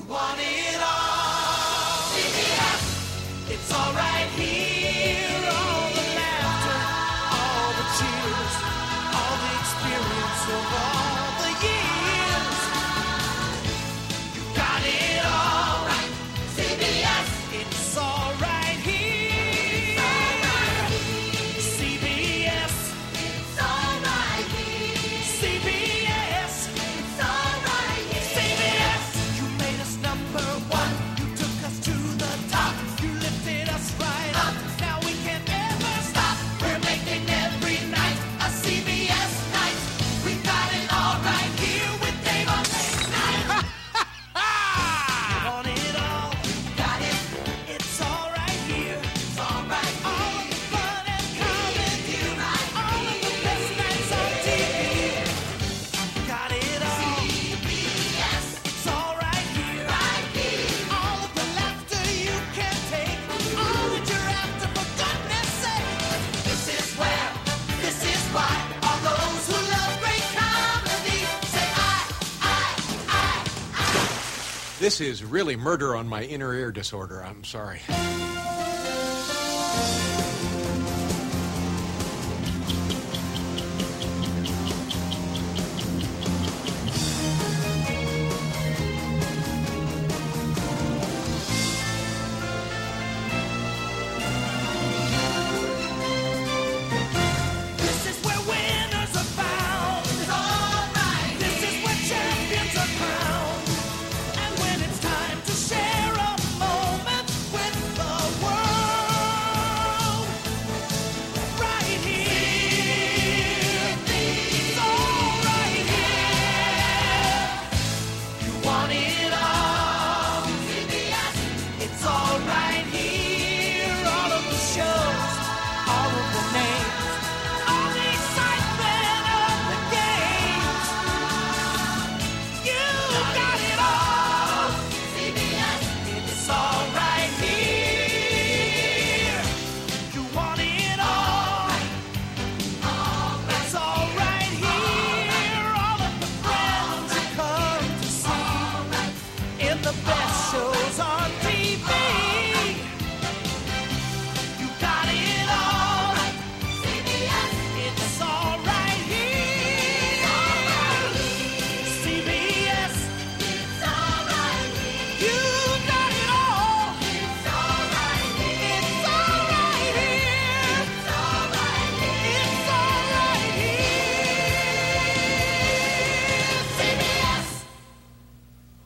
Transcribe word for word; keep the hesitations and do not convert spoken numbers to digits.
want it all. C B S. It's all right here. All the laughter, all the cheers, all the experience of all the years. You got it all right. C B S. It's all right here. C B S. It's all right here. C B S. It's all right here. C B S. You made us number one. You took us to the top. You lifted us right up. Now we can't ever stop. We're making every night a C B S night. We got it all right here with Dave on late night. You want it all? Got it. It's all right here. It's all right here. All of the fun and comedy. Right all of the best nights on T V. Got it all. C B S. It's all right here. Right here. All of the laughter you can take. All that you're after, for goodness sake. This is where, this is why, all those who love great comedy say I, I, I, I. This is really murder on my inner ear disorder. I'm sorry. This is where winners are found. It's all right. This is where champions are crowned. And when it's time to share a moment with the world, right here. It's all right here. You want it all. C B S. It's all right here. All of the shows, all of the names, all the excitement of the games. You got it all. C B S. It's all right here. You want it all. It's all right here. All of the friends you come to see in the best